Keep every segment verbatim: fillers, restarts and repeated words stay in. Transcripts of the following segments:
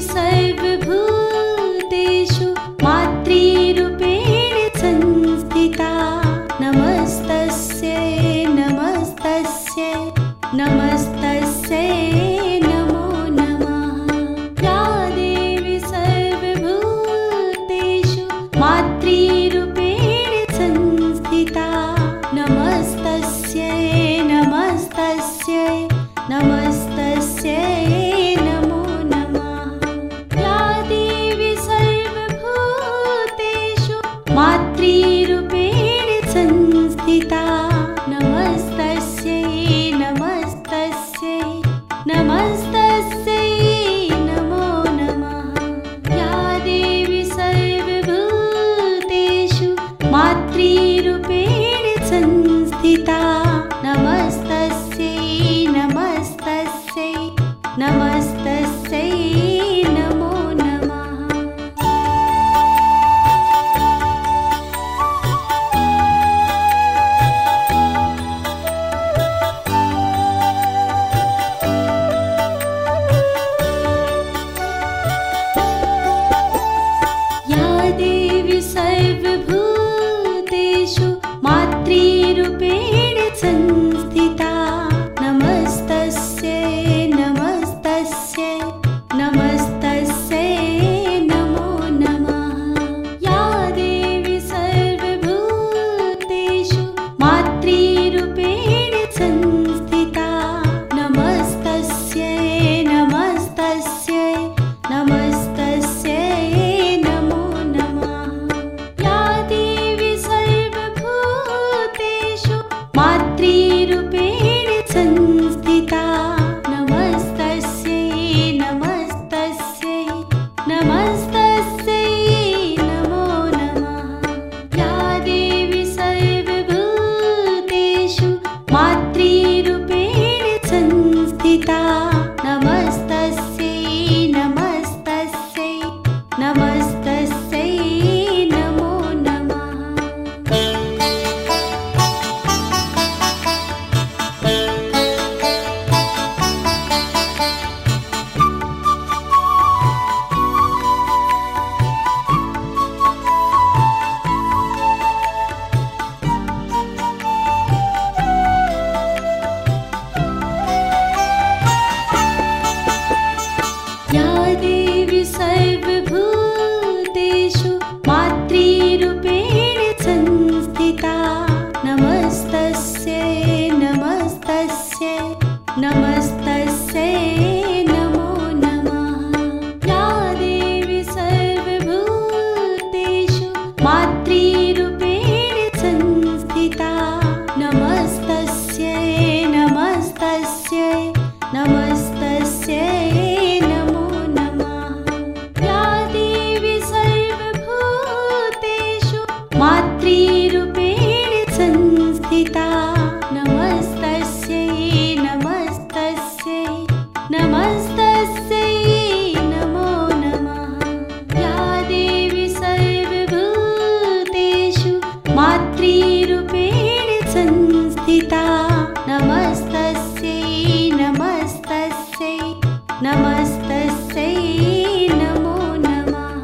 सर्वभूतेषु मातृरूपेण संस्थिता नमस्तस्यै नमस्तस्यै नमस्तस्यै नमो नमः। या देवी सर्वभूतेषु मातृरूपेण संस्थिता नमस्तस्यै नमस्तस्यै नमस्तस्यै नमो नमः। या देवी सर्वभूतेषु मातृरूपेण संस्थिता नमस्तस्यै नमस्तस्यै नमस्तस्यै नमो नमः। या देवी सर्वभूतेषु मातृरूपेण संस्थिता नमस्तस्यै नमस्तस्यै नमस्तस्यै नमो नमः। या देवी सर्वभूतेषु मातृरूपेण संस्थिता नमस्तस्यै नमस्तस्यै नमस्तस्यै नमो नमः। या देवी सर्वभूतेषु मातृरूपेण संस्थिता नमस्तस्यै नमस्तस्यै नमस्तस्यै नमो नमः। या देवी सर्वभूतेषु मातृरूपेण संस्थिता नमस्तस्यै नमस्तस्यै नमस्तस्यै नमो नमः। या देवी सर्वभूतेषु मातृरूपेण संस्थिता नमस्तस्यै नमस्तस्यै नमस्तस्यै नमो नमः। या देवी सर्वभूतेषु मातृरूपेण संस्थिता नमस्तस्यै नमस्तस्यै नमस्तस्यै नमो नमः। या देवी सर्वभूतेषु मातृरूपेण संस्थिता नमस्तस्यै नमस्तस्यै नमस्तस्यै नमो नमः। या देवी सर्वभूतेषु मातृरूपेण संस्थिता नमस्तस्यै नमस्तस्यै नमस्तस्यै नमो नमः। या देवी सर्वभूतेषु मातृरूपेण संस्थिता नमस्तस्यै नमस्तस्यै नमस्तस्यै नमो नमः।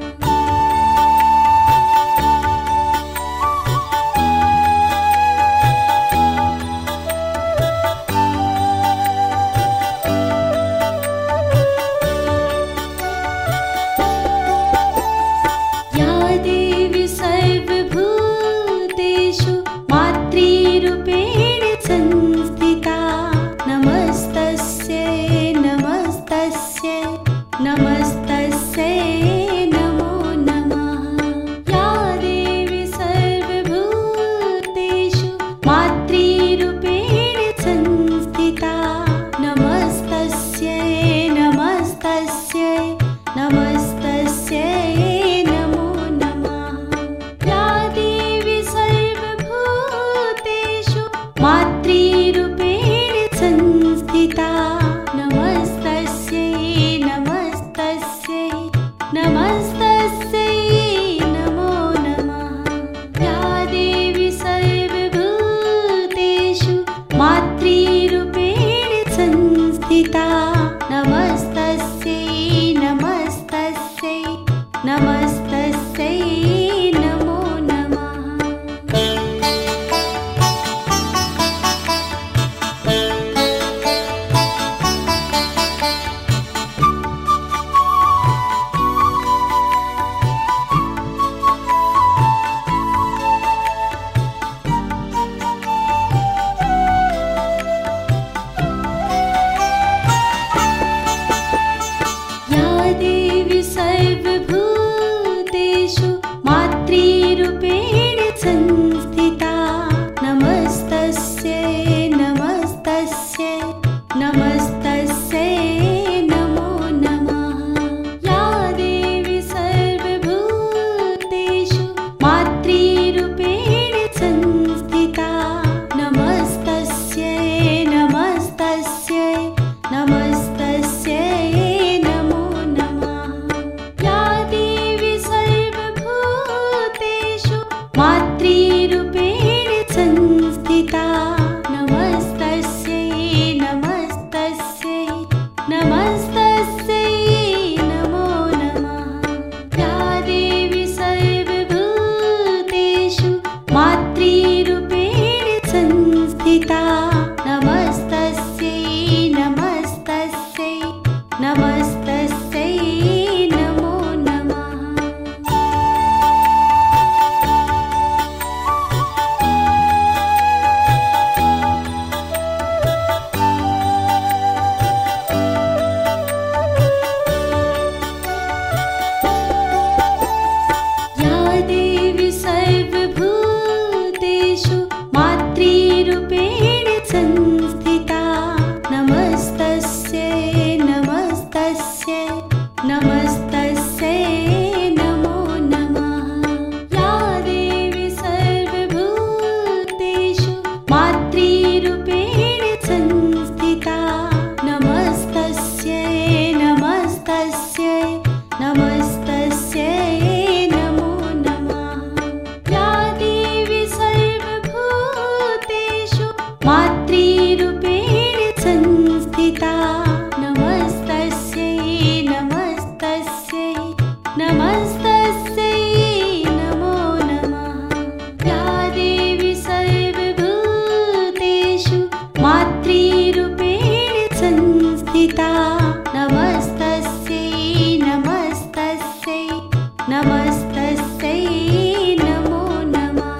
या देवी सर्वभूतेषु मातृरूपेण संस्थिता नमस्तस्यै नमस्तस्यै नमस्तस्यै नमो नमः। या देवी सर्वभूतेषु मातृरूपेण संस्थिता नमस्तस्यै नमस्तस्यै नमस्तस्यै नमो नमः। या देवी सर्वभूतेषु मातृरूपेण संस्थिता नमस्तस्यै नमस्तस्यै तस्यै नमो नमः। या देवी सर्वभूतेषु मातृरूपेण संस्थिता नमस्तस्यै नमस्तस्यै नमस्तस्यै नमो नमः। या देवी सर्वभूतेषु मातृरूपेण संस्थिता नमस्तस्यै नमस्तस्यै नमस्तस्यै नमो नमः। या देवी सर्वभूतेषु मातृरूपेण संस्थिता नमस्तस्यै नमस्तस्यै नमस्तस्यै नमो नमः। या देवी सर्वभूतेषु मातृरूपेण संस्थिता नमस्तस्यै नमस्तस्यै नमस्तस्यै नमो नमः।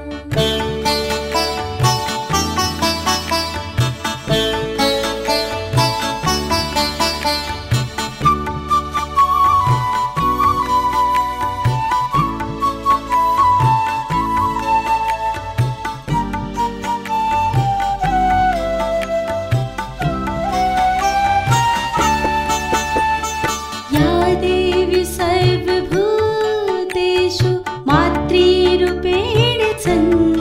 या देवी सर्वभूतेषु मातृरूपेण संस्थिता